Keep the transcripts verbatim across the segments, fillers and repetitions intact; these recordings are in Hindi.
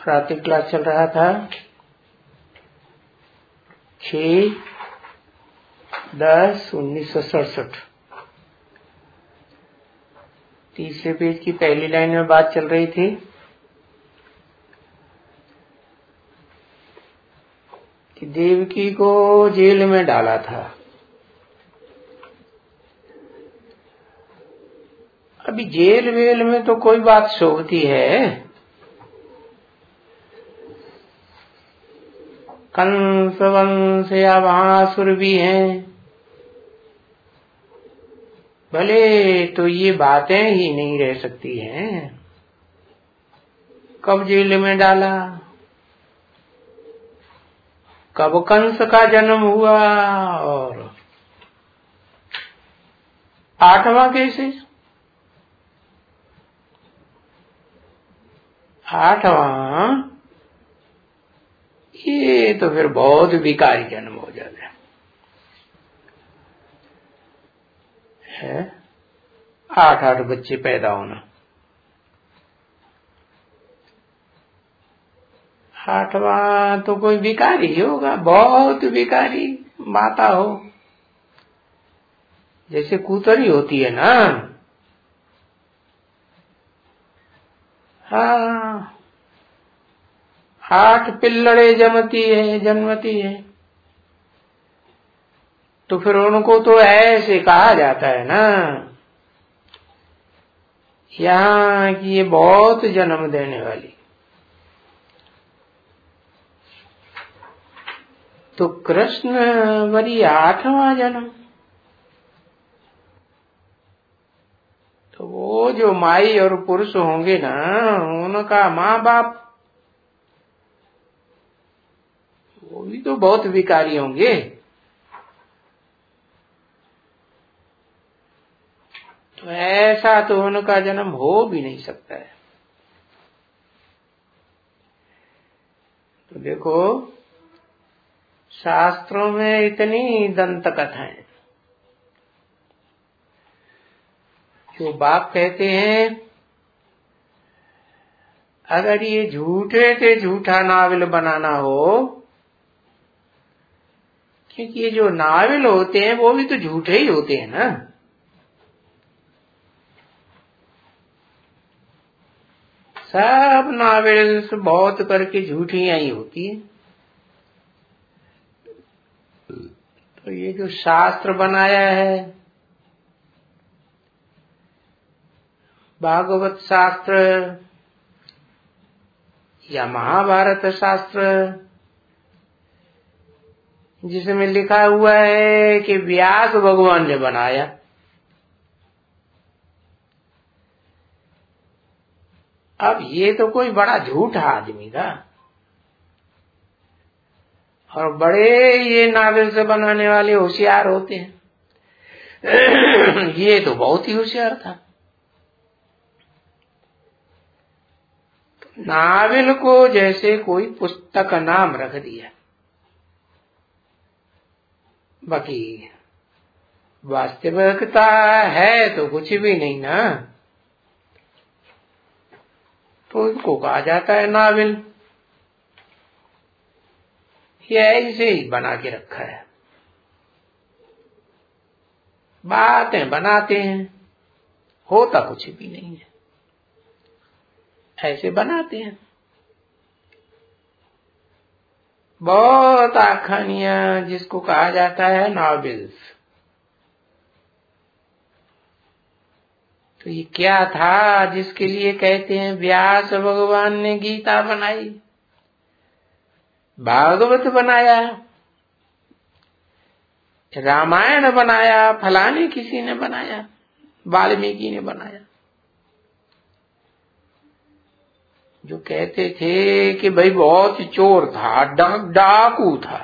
प्रातः क्लास चल रहा था छह दस उन्नीस सौ सड़सठ। तीसरे पेज की पहली लाइन में बात चल रही थी कि देवकी को जेल में डाला था। अभी जेल वेल में तो कोई बात शोभती है, कंस वंश या भासुर भी हैं, भले तो ये बातें ही नहीं रह सकती हैं। कब जेल में डाला, कब कंस का जन्म हुआ और आठवां कैसे? आठवां ये तो फिर बहुत विकारी जन्म हो जाता है। आठ आठ बच्चे पैदा होना, आठवां तो कोई विकारी ही होगा, बहुत विकारी माता हो, जैसे कूतरी होती है ना। हाँ, आठ पिल्लड़े जमती है जन्मती है, तो फिर उनको तो ऐसे कहा जाता है ना यहाँ कि ये बहुत जन्म देने वाली। तो कृष्ण वरी आठवां जन्म, तो वो जो माई और पुरुष होंगे ना, उनका माँ बाप वो भी तो बहुत विकारी होंगे। तो ऐसा तो उनका जन्म हो भी नहीं सकता है। तो देखो शास्त्रों में इतनी दंत कथाएं, जो बाप कहते हैं अगर ये झूठे से झूठा नावल बनाना हो, क्योंकि ये जो नावल होते हैं वो भी तो झूठे ही होते हैं ना। सब नावेल्स बहुत करके झूठियां ही होती है। तो ये जो शास्त्र बनाया है, भागवत शास्त्र या महाभारत शास्त्र, जिसमें लिखा हुआ है कि व्यास भगवान ने बनाया, अब ये तो कोई बड़ा झूठा आदमी था, और बड़े ये नावल से बनाने वाले होशियार होते हैं। ये तो बहुत ही होशियार था। नावल को जैसे कोई पुस्तक का नाम रख दिया, बाकी वास्तविकता है तो कुछ भी नहीं ना, तो इसको कहा जाता है नावल। ये ऐसे ही बना के रखा है, बातें बनाते हैं, होता कुछ भी नहीं है, ऐसे बनाते हैं। बहुत आखानियां जिसको कहा जाता है नॉवेल्स। तो ये क्या था जिसके लिए कहते हैं व्यास भगवान ने गीता बनाई, भागवत बनाया, रामायण बनाया, फलाने किसी ने बनाया, वाल्मीकि ने बनाया। जो कहते थे कि भाई बहुत चोर था, डाक डाकू था,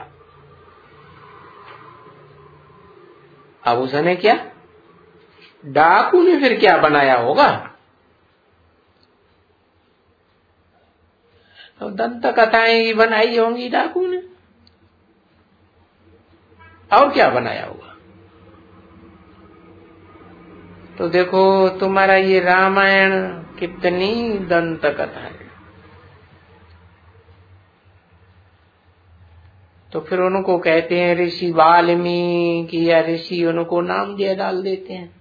अब उसने क्या, डाकू ने फिर क्या बनाया होगा? तो दंत कथाएं बनाई होंगी डाकू ने, और क्या बनाया होगा? तो देखो तुम्हारा ये रामायण कितनी दंत कथा है, तो फिर उनको कहते हैं ऋषि वाल्मीकि या ऋषि, उनको नाम दिया डाल देते हैं।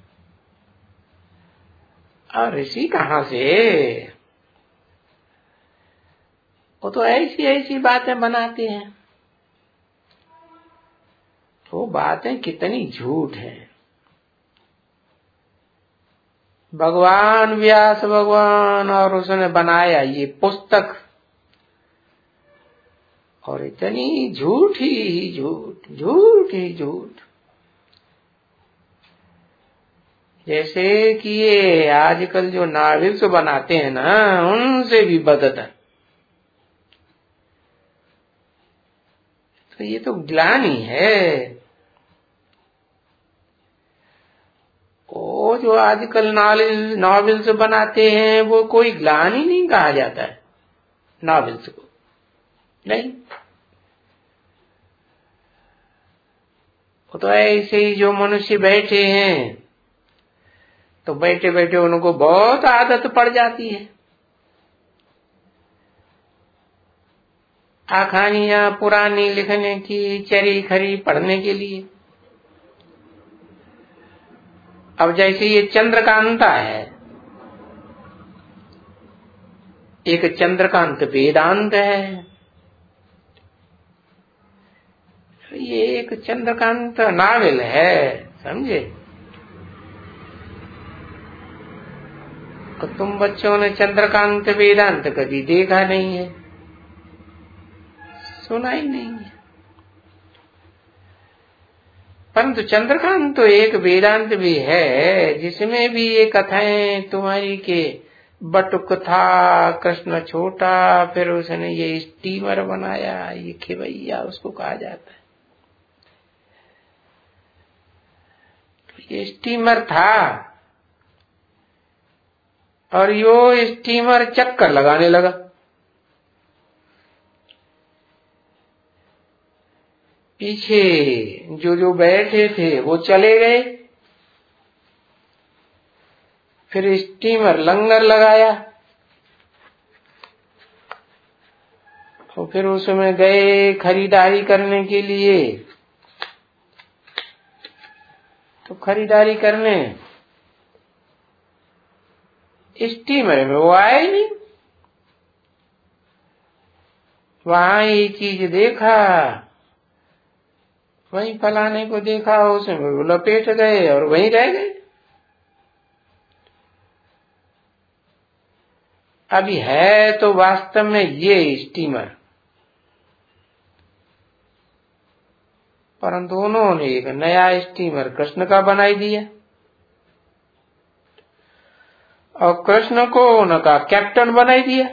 और ऋषि कहाँ से, वो तो ऐसी ऐसी बातें बनाते हैं। तो बातें कितनी झूठ है। भगवान व्यास भगवान और उसने बनाया ये पुस्तक, और इतनी झूठ ही झूठ, झूठ ही झूठ। जैसे कि ये आजकल जो नावेल्स बनाते हैं ना, उनसे भी बदतर। तो ये तो ग्लानि है। वो जो आजकल नॉवेल्स बनाते हैं वो कोई ग्लानि नहीं कहा जाता है नॉवेल्स को, नहीं। वो तो ऐसे ही जो मनुष्य बैठे हैं तो बैठे बैठे उनको बहुत आदत पड़ जाती है कहानियां पुरानी लिखने की, चरी खरी पढ़ने के लिए। अब जैसे ये चंद्रकांता है, एक चंद्रकांत वेदांत है, ये एक चंद्रकांत नावल है, समझे। तो तुम बच्चों ने चंद्रकांत वेदांत कभी देखा नहीं है, सुना ही नहीं है। परंतु चंद्रकांत तो एक वेदांत भी है जिसमें भी ये कथाएं तुम्हारी के बटुक था, कृष्ण छोटा, फिर उसने ये स्टीमर बनाया, ये खेवैया उसको कहा जाता है। तो ये स्टीमर था और यो स्टीमर चक्कर लगाने लगा। पीछे जो जो बैठे थे वो चले गए, फिर स्टीमर लंगर लगाया, तो फिर उसमें गए खरीदारी करने के लिए। तो खरीदारी करने स्टीमर में वो आए नहीं, वहां ये चीज देखा, वहीं फलाने को देखा, उसमें वो लपेट गए और वहीं रह गए। अभी है तो वास्तव में ये स्टीमर, परंतु उन्होंने एक नया स्टीमर कृष्ण का बनाई दिया और कृष्ण को उनका कैप्टन बनाई दिया।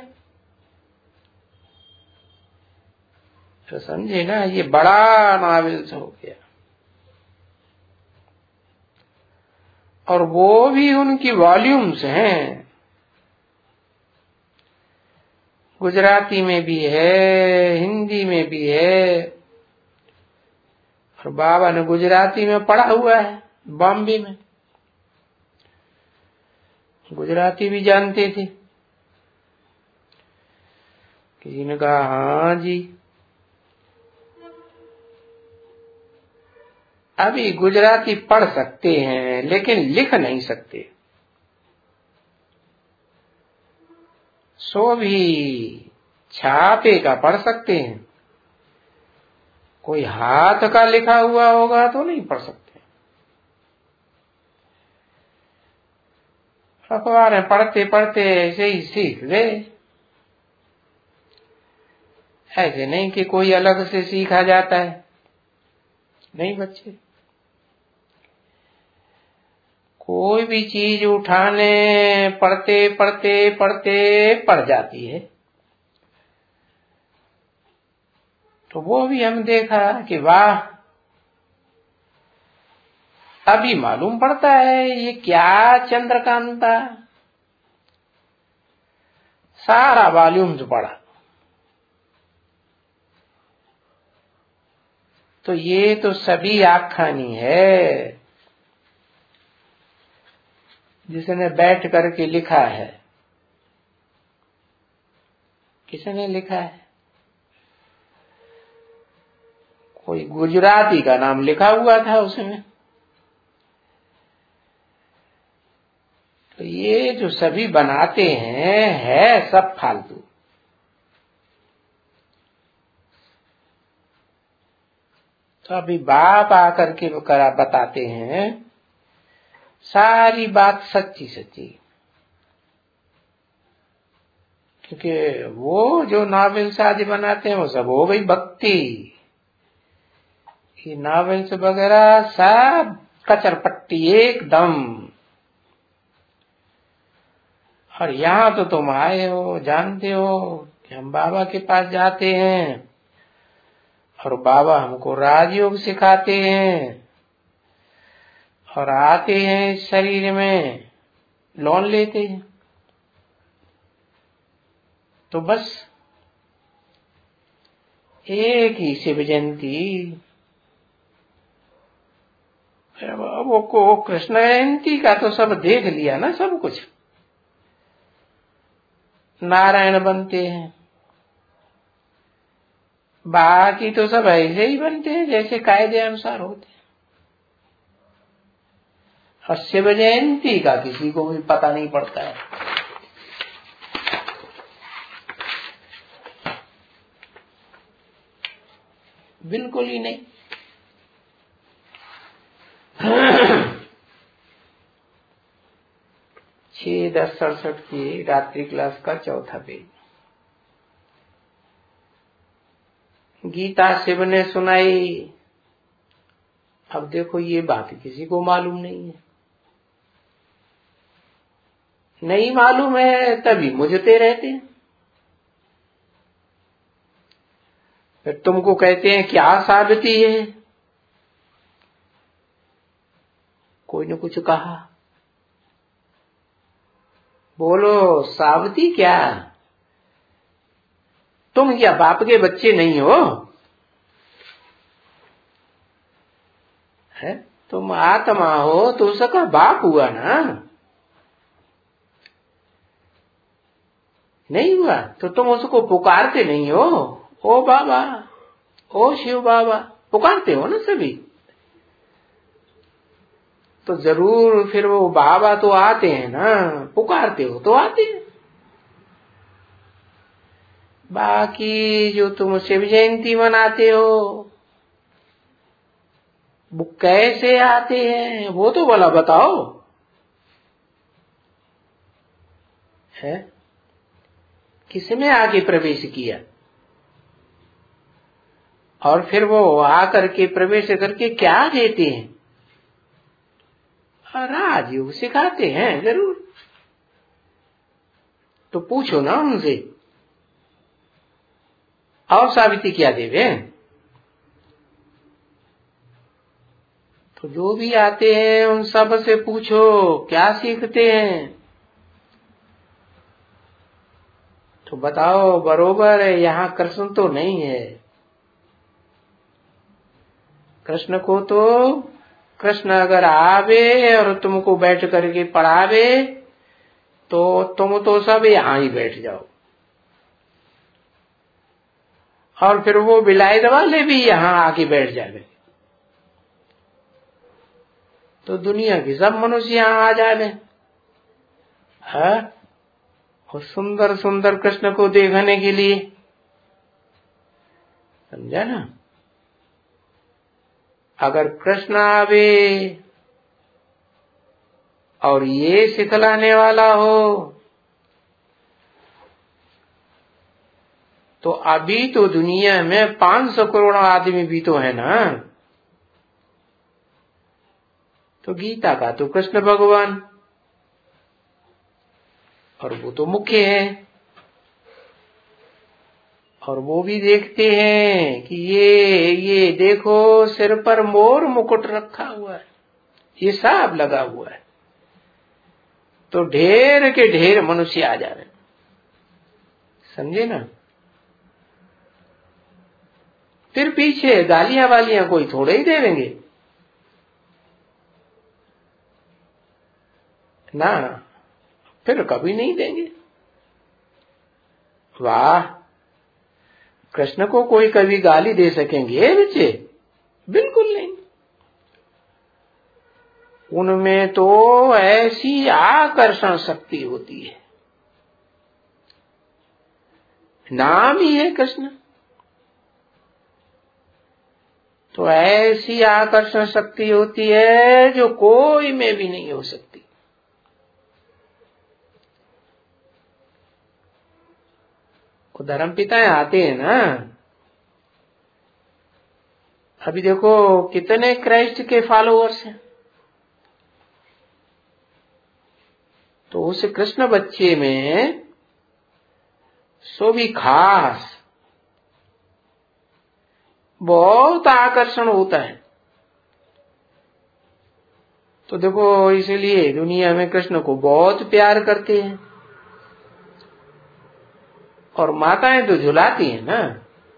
तो समझे ना, ये बड़ा नावल्स हो गया। और वो भी उनकी वॉल्यूम्स हैं, गुजराती में भी है, हिंदी में भी है, और बाबा ने गुजराती में पढ़ा हुआ है बॉम्बे में, गुजराती भी जानते थे। किसी ने कहा हाँ जी, अभी गुजराती पढ़ सकते हैं लेकिन लिख नहीं सकते, सो भी छापे का पढ़ सकते हैं, कोई हाथ का लिखा हुआ होगा तो नहीं पढ़ सकते। अखबार पढ़ते पढ़ते ऐसे ही सीख गए, ऐसे नहीं कि कोई अलग से सीखा जाता है, नहीं बच्चे। कोई भी चीज उठाने पढ़ते पढ़ते पढ़ते पढ़ जाती है। तो वो भी हम देखा कि वाह, अभी मालूम पड़ता है ये क्या चंद्रकांता, सारा वॉल्यूम्स पढ़ा। तो ये तो सभी आख्यानी है जिसने बैठ करके लिखा है। किसने लिखा है? कोई गुजराती का नाम लिखा हुआ था उसमें। तो ये जो सभी बनाते हैं है सब फालतू। तो अभी बाप आकर के वो करा बताते हैं सारी बात सच्ची सच्ची, क्योंकि वो जो नॉवेल्स आदि बनाते हैं वो सब हो गई भक्ति। ये नॉवेल्स वगैरह सब कचरपट्टी एकदम। और यहाँ तो तुम आए हो, जानते हो कि हम बाबा के पास जाते हैं और बाबा हमको राजयोग सिखाते हैं और आते हैं इस शरीर में लोन लेते हैं। तो बस एक ही शिव जयंती, वो को कृष्ण जयंती का तो सब देख लिया ना, सब कुछ नारायण बनते हैं, बाकी तो सब ऐसे ही बनते हैं जैसे कायदे अनुसार होते हैं। और शिव जयंती का किसी को भी पता नहीं पड़ता है। बिल्कुल ही नहीं। छह दस सड़सठ की रात्रि क्लास का चौथा पेज। गीता शिव ने सुनाई। अब देखो ये बात किसी को मालूम नहीं है, नहीं मालूम है तभी मुझते रहते हैं। फिर तुमको कहते हैं क्या साबिती है, कोई ने कुछ कहा, बोलो साबिती क्या? तुम क्या बाप के बच्चे नहीं हो? है तुम आत्मा हो तो उसका बाप हुआ ना, नहीं हुआ तो तुम उसको पुकारते नहीं हो, ओ बाबा, ओ शिव बाबा, पुकारते हो ना सभी। तो जरूर फिर वो बाबा तो आते हैं ना, पुकारते हो तो आते हैं। बाकी जो तुम शिव जयंती मनाते हो वो कैसे आते हैं वो तो भला बताओ। है किसने आगे प्रवेश किया और फिर वो आकर के प्रवेश करके क्या देते हैं? राजयोग सिखाते हैं जरूर। तो पूछो ना उनसे, और साबिती क्या देवे? तो जो भी आते हैं उन सब से पूछो क्या सीखते हैं, तो बताओ बरोबर है। यहाँ कृष्ण तो नहीं है। कृष्ण को तो कृष्ण अगर आवे और तुमको बैठ करके पढ़ावे तो तुम तो सब यहाँ ही बैठ जाओ, और फिर वो विलायत वाले भी यहाँ आके बैठ जावे तो दुनिया के सब मनुष्य यहाँ आ जावे। है और सुंदर सुंदर कृष्ण को देखने के लिए, समझा ना। अगर कृष्ण आवे और ये सिखलाने वाला हो तो अभी तो दुनिया में पांच सौ करोड़ आदमी भी तो है ना। तो गीता का तो कृष्ण भगवान, और वो तो मुख्य है, और वो भी देखते हैं कि ये ये देखो सिर पर मोर मुकुट रखा हुआ है, ये सब लगा हुआ है, तो ढेर के ढेर मनुष्य आ जा रहे, समझे ना। फिर पीछे गालियां वालियां कोई थोड़े ही देवेंगे ना, फिर कभी नहीं देंगे। वाह, कृष्ण को कोई कभी गाली दे सकेंगे बच्चे? बिल्कुल नहीं। उनमें तो ऐसी आकर्षण शक्ति होती है, नाम ही है कृष्ण, तो ऐसी आकर्षण शक्ति होती है जो कोई में भी नहीं हो सकती। वो धर्म पिताएं आते हैं ना, अभी देखो कितने क्राइस्ट के फॉलोअर्स हैं, तो उस कृष्ण बच्चे में सो भी खास बहुत आकर्षण होता है। तो देखो इसलिए दुनिया में कृष्ण को बहुत प्यार करते हैं, और माताएं तो झुलाती हैं ना,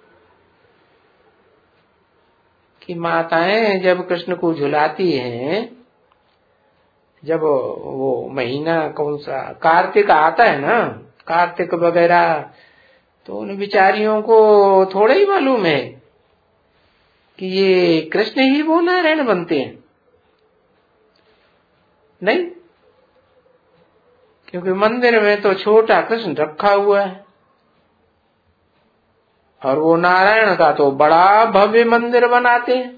कि माताएं जब कृष्ण को झुलाती हैं, जब वो महीना कौन सा कार्तिक आता है ना, कार्तिक वगैरह, तो उन बिचारियों को थोड़ा ही मालूम है कि ये कृष्ण ही वो नारायण बनते हैं, नहीं, क्योंकि मंदिर में तो छोटा कृष्ण रखा हुआ है, और वो नारायण का तो बड़ा भव्य मंदिर बनाते हैं,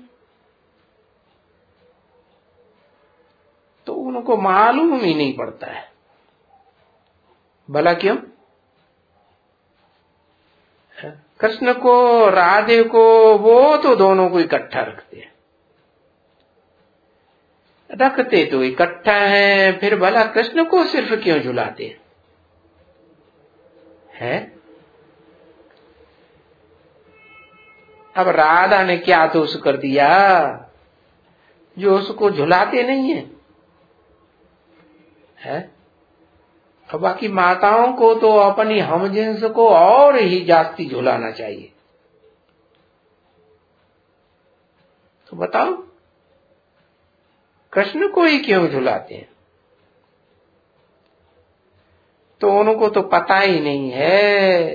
तो उनको मालूम ही नहीं पड़ता है। भला क्यों? कृष्ण को राधे को वो तो दोनों को इकट्ठा रखते हैं, रखते तो इकट्ठा है, फिर भला कृष्ण को सिर्फ क्यों झुलाते हैं? है? अब राधा ने क्या दोष कर दिया जो उसको झुलाते नहीं है? है? अब बाकी माताओं को तो अपनी हमजिन्स को और ही जास्ती झुलाना चाहिए। तो बताओ कृष्ण को ही क्यों झुलाते हैं? तो उनको तो पता ही नहीं है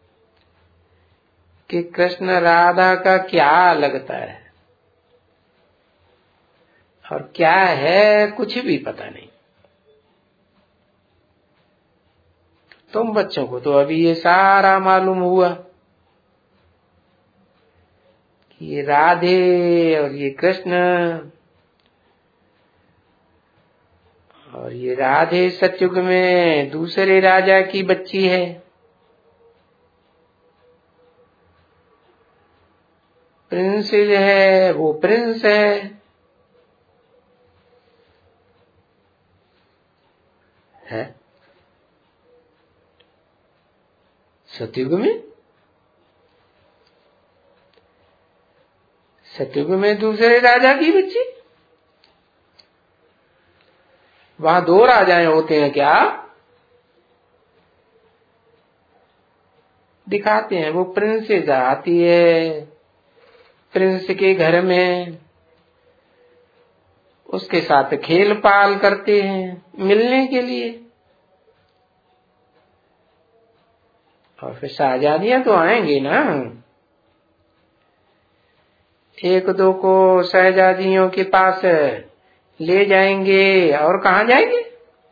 कि कृष्ण राधा का क्या लगता है और क्या है, कुछ भी पता नहीं। तुम बच्चों को तो अभी ये सारा मालूम हुआ कि ये राधे और ये कृष्ण, और ये राधे सतयुग में दूसरे राजा की बच्ची है, प्रिंस है, वो प्रिंस है, है? सतयुग में सतयुग में दूसरे राजा की बच्ची, वहां दो राजाएं होते हैं क्या? दिखाते हैं, वो प्रिंसेस आती है प्रिंस के घर में, उसके साथ खेल पाल करते हैं मिलने के लिए, और फिर शाहजादियां तो आएंगी ना, एक दो को शहजादियों के पास ले जाएंगे, और कहाँ जाएंगे?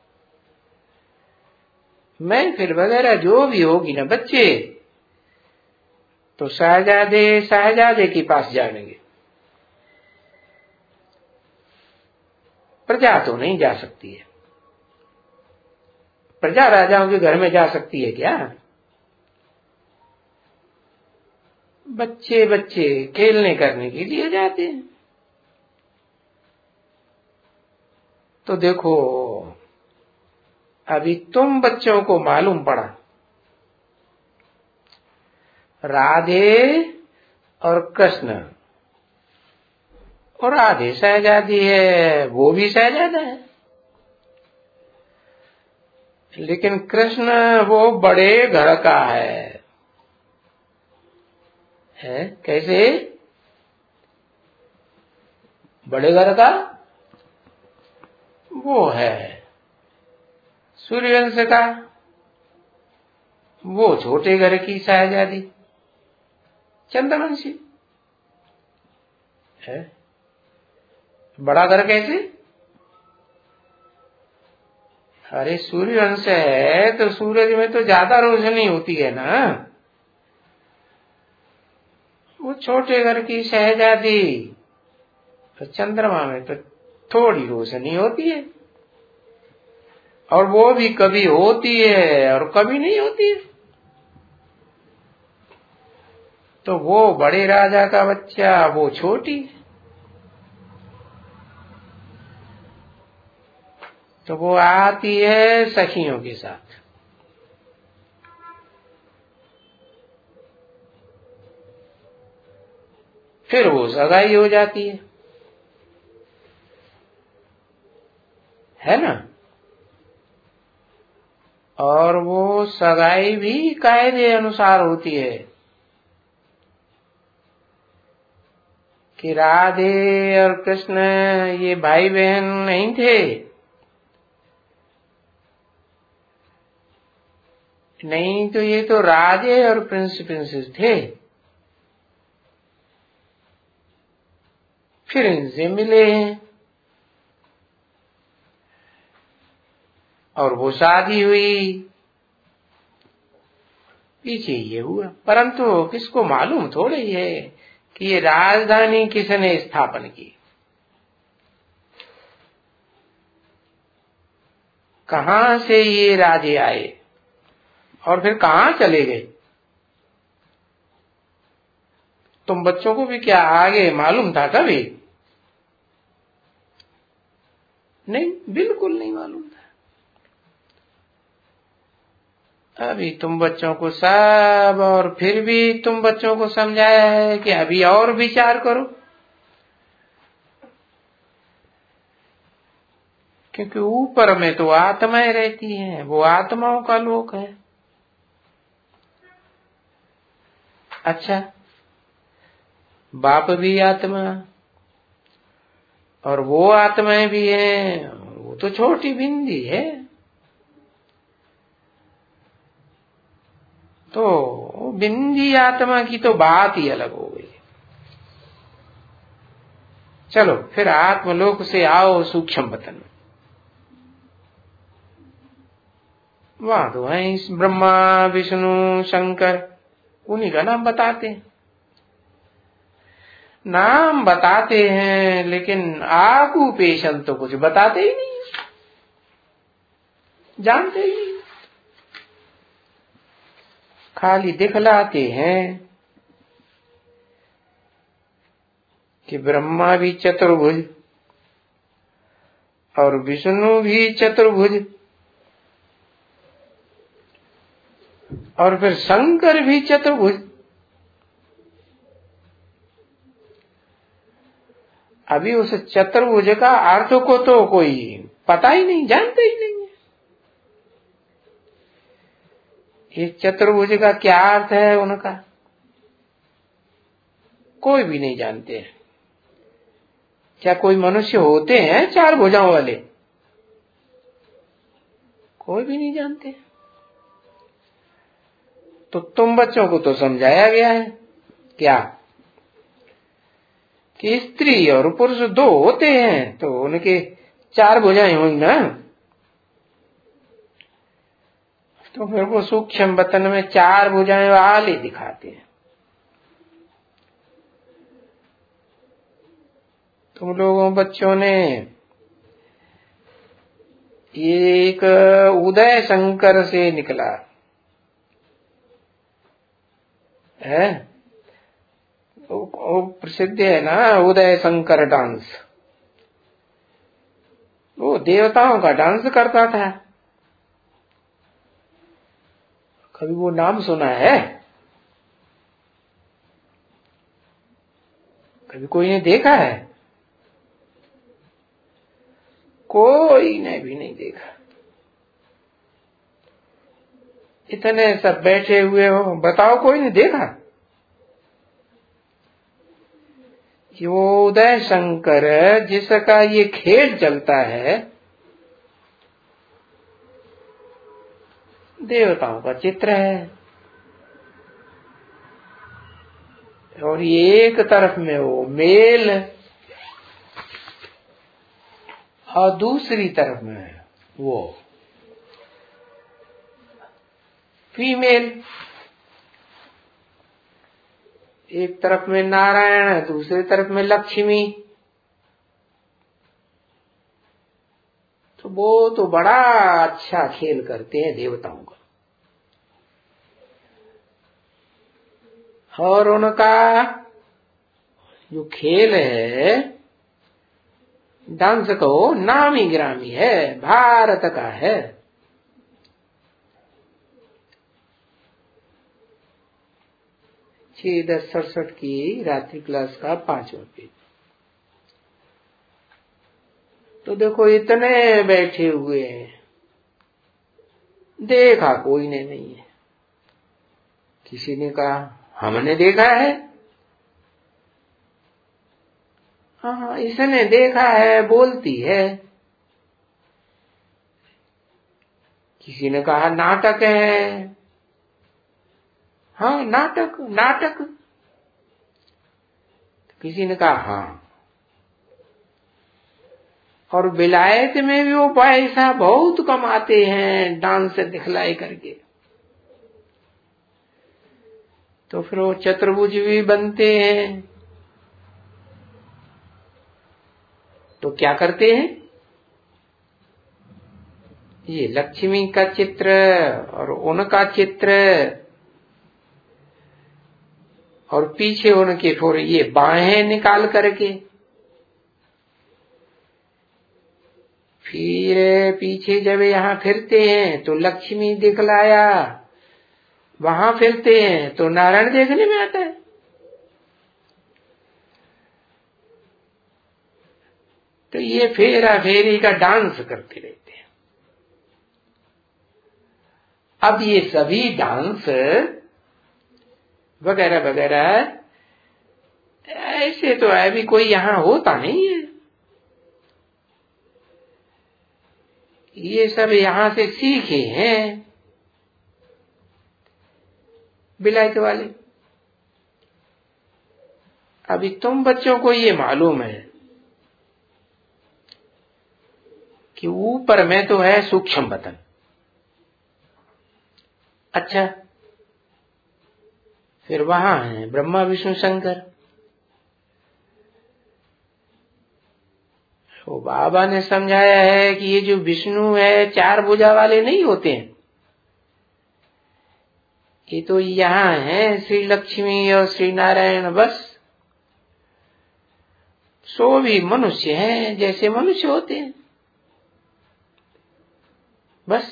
महफिल वगैरह जो भी होगी ना बच्चे, तो शहजादे शहजादे के पास जाएंगे, प्रजा तो नहीं जा सकती है। प्रजा राजाओं के घर में जा सकती है क्या? बच्चे बच्चे खेलने करने के लिए जाते हैं। तो देखो अभी तुम बच्चों को मालूम पड़ा राधे और कृष्ण, और राधे शहजादी है, वो भी शहजादा है, लेकिन कृष्ण वो बड़े घर का है। है कैसे? बड़े घर का वो है सूर्यवंश का, वो छोटे घर की शहजादी चंद्रवंशी, है? बड़ा घर कैसे? अरे सूर्यवंश है तो सूरज में तो ज्यादा रोशनी होती है ना। वो छोटे घर की शहजादी, तो चंद्रमा में तो थोड़ी रोशनी होती है, और वो भी कभी होती है और कभी नहीं होती है। तो वो बड़े राजा का बच्चा, वो छोटी, तो वो आती है सखियों के साथ। फिर वो सगाई हो जाती है, है ना। और वो सगाई भी कायदे अनुसार होती है कि राधे और कृष्ण ये भाई बहन नहीं थे, नहीं तो ये तो राजे और प्रिंस प्रिंसेस थे। फिर इनसे मिले हैं और वो शादी हुई, पीछे ये हुआ। परंतु किसको मालूम थोड़े ही है कि ये राजधानी किसने स्थापन की, कहां से ये राजे आए और फिर कहां चले गए। तुम बच्चों को भी क्या आगे मालूम था कभी? नहीं, बिल्कुल नहीं मालूम था। अभी तुम बच्चों को सब, और फिर भी तुम बच्चों को समझाया है कि अभी और विचार करो, क्योंकि ऊपर में तो आत्माएं रहती हैं, वो आत्माओं का लोक है। अच्छा, बाप भी आत्मा और वो आत्माएं भी हैं, वो तो छोटी बिंदी है। तो बिंदी आत्मा की तो बात ही अलग हो गई। चलो फिर आत्मलोक से आओ सूक्ष्म वतन में। वहां तो है इस ब्रह्मा विष्णु शंकर, उन्हीं का नाम बताते हैं। नाम बताते हैं लेकिन आकुपेशन तो कुछ बताते ही नहीं, जानते ही नहीं, खाली दिखलाते हैं कि ब्रह्मा भी चतुर्भुज और विष्णु भी चतुर्भुज और फिर शंकर भी चतुर्भुज। अभी उस चतुर्भुज का अर्थ को तो कोई पता ही नहीं, जानते ही नहीं है। इस चतुर्भुज का क्या अर्थ है उनका, कोई भी नहीं जानते हैं। क्या कोई मनुष्य होते हैं चार भुजाओं वाले? कोई भी नहीं जानते। तो तुम बच्चों को तो समझाया गया है क्या कि स्त्री और पुरुष दो होते हैं, तो उनके चार भुजाएं हुई ना। तो फिर वो सूक्ष्म वतन में चार भुजाएं वाले दिखाते हैं। तुम लोगों बच्चों ने ये एक उदय शंकर से निकला है, वो प्रसिद्ध है ना उदय शंकर डांस। वो देवताओं का डांस करता था। कभी वो नाम सुना है? कभी कोई ने देखा है? कोई ने भी नहीं देखा। इतने सब बैठे हुए हो, बताओ कोई ने देखा कि वो उदय शंकर जिसका ये खेल चलता है, देवताओं का चित्र है, और एक तरफ में वो मेल और दूसरी तरफ में वो फीमेल। एक तरफ में नारायण, दूसरी तरफ में लक्ष्मी। तो वो तो बड़ा अच्छा खेल करते हैं देवताओं का। और उनका जो खेल है डांस को नामी ग्रामी है, भारत का है। छह दस सड़सठ की रात्रि क्लास का पांचवा पेज। तो देखो इतने बैठे हुए हैं, देखा कोई ने नहीं है। किसी ने कहा हमने देखा है। हाँ, इसने देखा है, बोलती है। किसी ने कहा नाटक है। हाँ, नाटक नाटक। किसी ने कहा हाँ। और विलायत में भी वो पैसा बहुत कमाते हैं डांस दिखलाई करके। तो फिर वो चतुर्भुज भी बनते हैं। तो क्या करते हैं, ये लक्ष्मी का चित्र और उनका चित्र और पीछे उनके फिर ये बाहें निकाल करके, फिर पीछे जब यहाँ फिरते हैं तो लक्ष्मी दिखलाया, वहां फिरते हैं तो नारायण देखने में आता है। तो ये फेरा फेरी का डांस करते रहते हैं। अब ये सभी डांस वगैरह वगैरह ऐसे तो अभी कोई यहां होता नहीं है। ये सब यहां से सीखे हैं विलायत वाले। अभी तुम बच्चों को ये मालूम है कि ऊपर में तो है सूक्ष्म बतन। अच्छा, फिर वहां है ब्रह्मा विष्णु शंकर। तो बाबा ने समझाया है कि ये जो विष्णु है चार भुजा वाले नहीं होते हैं। ये तो यहाँ है श्री लक्ष्मी और श्री नारायण, बस। सो भी मनुष्य हैं जैसे मनुष्य होते हैं, बस।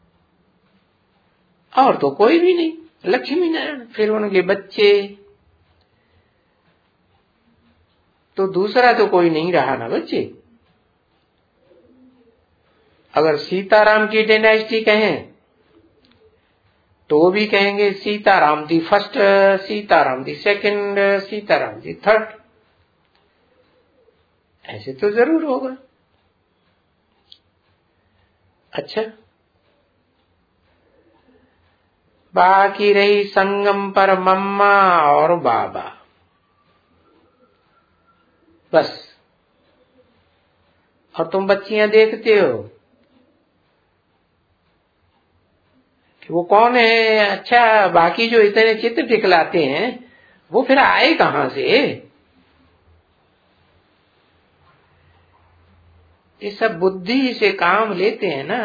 और तो कोई भी नहीं, लक्ष्मी नारायण। फिर उनके बच्चे, तो दूसरा तो कोई नहीं रहा ना बच्चे। अगर सीताराम की डायनेस्टी कहें तो भी कहेंगे Sitaram the first, Sitaram the second, Sitaram the third. ऐसे तो जरूर होगा। अच्छा, बाकी रही संगम पर मम्मा और बाबा, बस। और तुम बच्चियां देखते हो कि वो कौन है। अच्छा, बाकी जो इतने चित्र दिखलाते हैं वो फिर आए कहां से। ये सब बुद्धि से काम लेते हैं ना।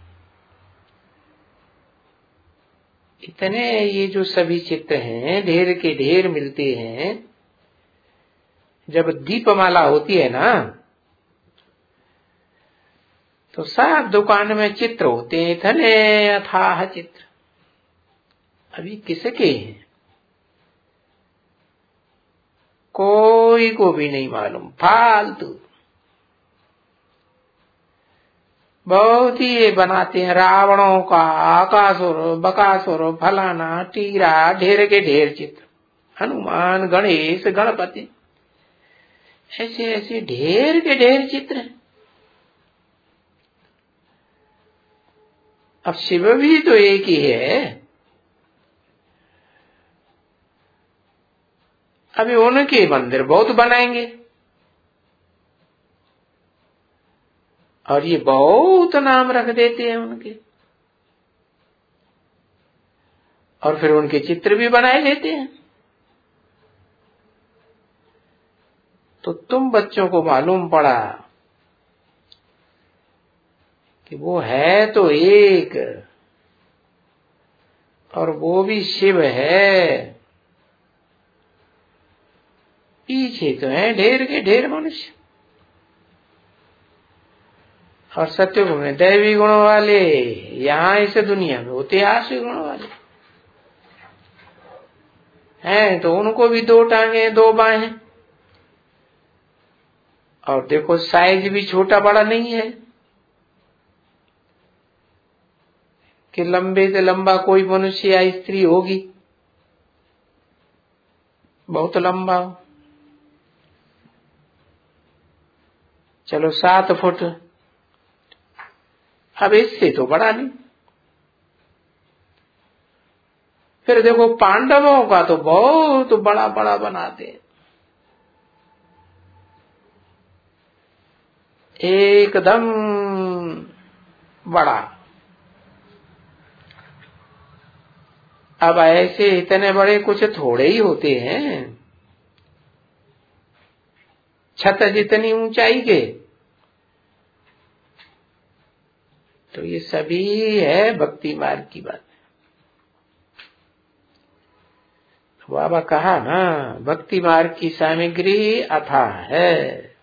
इतने ये जो सभी चित्र हैं ढेर के ढेर मिलते हैं। जब दीपमाला होती है ना तो सब दुकान में चित्र होते हैं, इतने अथाह चित्र। अभी किसके हैं कोई को भी नहीं मालूम, फालतू। बहुत ही ये बनाते हैं रावणों का, आकासुर बकासुर फलाना टीरा, ढेर के ढेर चित्र। हनुमान, गणेश, गणपति, ऐसे ऐसे ढेर के ढेर चित्र हैं। अब शिव भी तो एक ही है। अभी उनके मंदिर बहुत बनाएंगे और ये बहुत नाम रख देते हैं उनके, और फिर उनके चित्र भी बनाए लेते हैं। तो तुम बच्चों को मालूम पड़ा कि वो है तो एक, और वो भी शिव है, पीछे तो है ढेर के ढेर मनुष्य, और सत्युग में दैवी गुणों वाले, यहाँ इस दुनिया में होते आसुरी गुणों वाले हैं। तो उनको भी दो टांगे दो बाहें, और देखो साइज भी छोटा बड़ा नहीं है कि लंबे से लंबा कोई मनुष्य या स्त्री होगी बहुत लंबा, चलो सात फुट, अब इससे तो बड़ा नहीं। फिर देखो पांडवों का तो बहुत बड़ा बड़ा बनाते हैं, एकदम बड़ा। अब ऐसे इतने बड़े कुछ थोड़े ही होते हैं, छत जितनी ऊंचाई के। तो ये सभी है भक्ति मार्ग की बात। बाबा कहा ना, भक्ति मार्ग की सामग्री अथाह है।